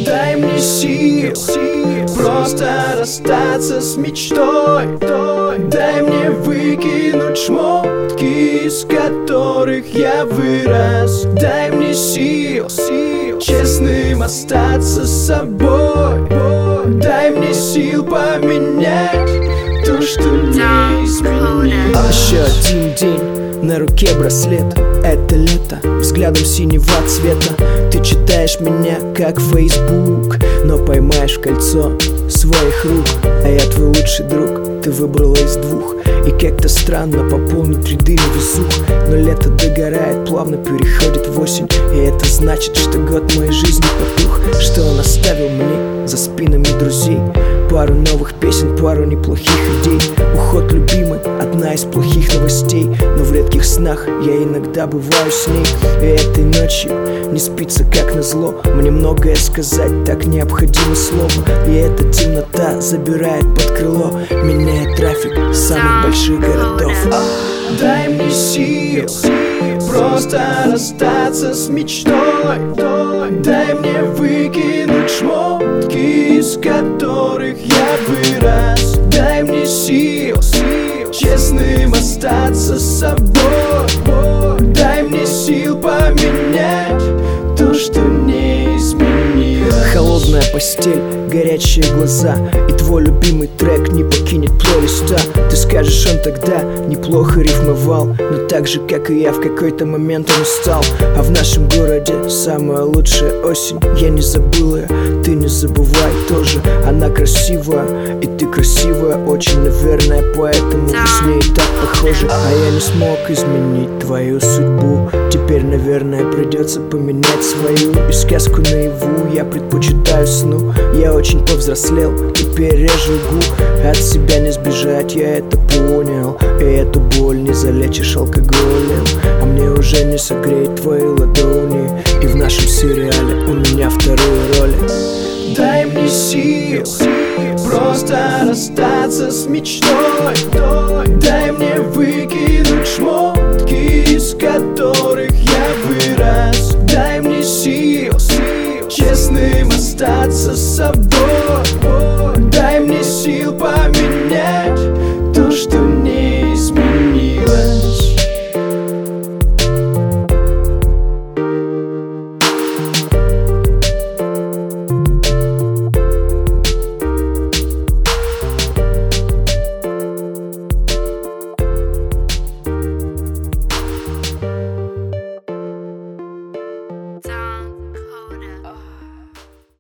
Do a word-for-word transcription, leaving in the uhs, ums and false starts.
Дай мне сил, просто расстаться с мечтой. Дай мне выкинуть шмотки, из которых я вырос. Дай мне сил, честным остаться с собой. Дай мне сил поменять то, что не изменилось. Еще один день, на руке браслет. Это лето, взглядом синего цвета. Ты читаешь меня, как Facebook, но поймаешь в кольцо своих рук. А я твой лучший друг, ты выбрала из двух. И как-то странно пополнить ряды везух. Но лето догорает, плавно переходит в осень. И это значит, что год моей жизни потух. Что он оставил мне за спинами друзей. Пару новых песен, пару неплохих идей. Уход любимый, одна из плохих новостей. Но в редких снах я иногда бываю с ней. И этой ночью не спится как назло. Мне многое сказать, так необходимо слово. И эта темнота забирает под крыло. Меняет трафик самых больших городов. Дай мне сил, просто расстаться с мечтой. Дай мне выкинуть шмотки, из которых я вырос. Дай мне сил, честным остаться с собой. Дай мне сил поменять то, что не изменилось. Холодная постель, горячие глаза. И твой любимый трек не покинет плейлиста. Ты скажешь, он тогда неплохо рифмовал, но так же, как и я, в какой-то момент он устал. А в нашем городе самая лучшая осень. Я не забыл ее, ты не забывай тоже. Она красивая, и ты красивая очень, наверное, поэтому вы с ней так похожи. А я не смог изменить твою судьбу. Теперь, наверное, придется поменять свою. И сказку наяву я предпочитаю сну. Я очень повзрослел, теперь реже лгу. От себя не сбежать, я это понял. И эту боль не залечишь алкоголем. А мне уже не согреть твои ладони. И в нашем сериале у меня вторые роли. Дай мне сил, просто расстаться с мечтой. Дай мне выкинуть шмотки, из которых я вырос. Дай мне сил, честным остаться с собой. Дай мне сил поменять